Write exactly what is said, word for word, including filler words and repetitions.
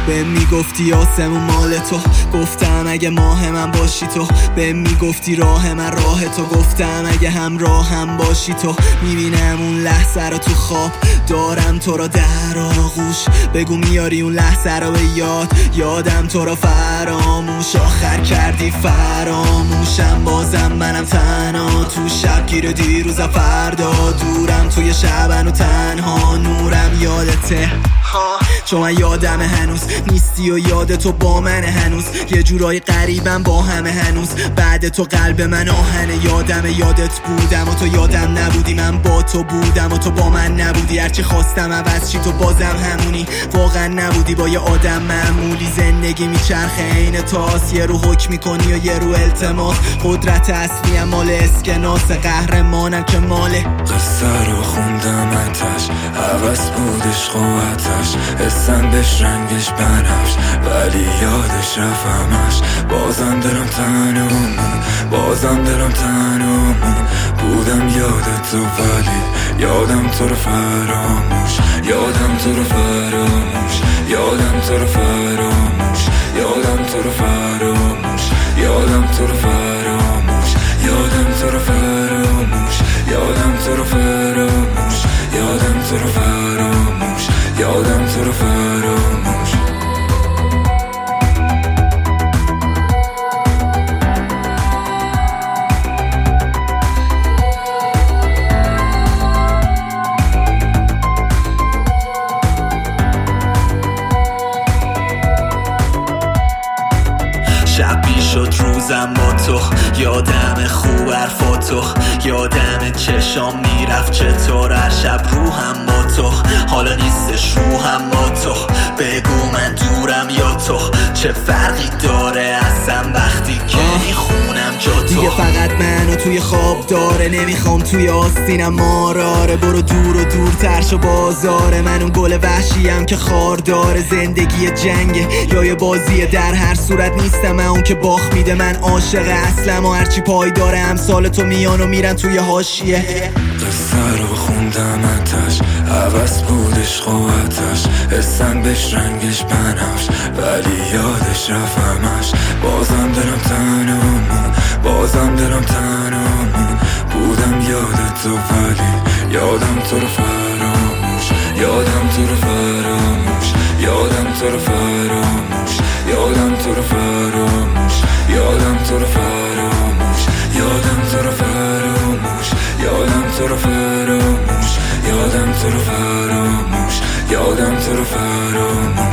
به میگفتی آسمون مال تو، گفتم اگه ماه من باشی تو. به میگفتی راه من راه تو، گفتم اگه همراه هم باشی تو. میبینم اون لحظه رو تو خواب، دارم تو رو در آغوش. بگو میاری اون لحظه رو به یاد، یادم تو رو فراموش. آخر کردی فراموشم، بازم منم تنها تو شبگیر دیروز فردا. دورم توی شبن و تنها، نورم یادته چون من یادم هنوز نیستی و یاد تو با من هنوز. یه جورای قریبم با همه هنوز، بعد تو قلب من آهنه. یادم یادت بودم و تو یادم نبودی، من با تو بودم و تو با من نبودی. هرچی خواستم عوض چی تو بازم همونی، واقعا نبودی با یه آدم معمولی. زندگی میچرخه عین تاس، یه رو حکم میکنی و یه رو التماس. قدرت اصلی هم مال اسکناس، قهرمانم که ماله. قصه رو خوندم اتش، عوض بود عشق و آتش. حسم بهش رنگش بنفش، ولی یادش رفتمش. بازم دلم تنهامون، بازم دلم تنهامون. بودم یادت تو ولی یادم تو رو فراموش. یادم تو رو فراموش، یادم تو رو فراموش. یادم تو رو فراموش، یادم تو رو فراموش. یادم تو رو فراموش، یادم تو رو فراموش. یادم تو رو فراموش، یادم تو رو فراموش. شب شد روزم با تو، یادم خوب حرفاتو، یادم چشام میرفت چطور هر شب روحم با تو. حالا نیستش روحم با تو، بگو من دورم یا تو. چه فرقی داره اصلا وقتی که میخونم جا تو. دیگه فقط منو توی خواب داره، نمیخوام توی آستینم ماراره. برو دور و دورتر شو بازاره، من اون گل وحشیم که خار داره. زندگی جنگه یا یه بازیه، در هر صورت نیستم من اون که باخت میده. من عاشق اصلم و هرچی پای داره امثال تو میان و میرن توی حاشیه. قصه رو خوندم اتش، عوض بود عشق و آتش. حسم بهش رنگش بنفش، ولی یادش رفتمش. بازم دلم تنهامون، بازم دلم تنهامون. بودم یادت تو ولی یادم تو رو فراموش. یادم تو رو فراموش، یادم تو رو فراموش. یادم تو رو فراموش، یادم تو رو فراموش. یادم تو رو فراموش، یادم تو رو فراموش. یادم تو رو فراموش، یادم تو رو فراموش.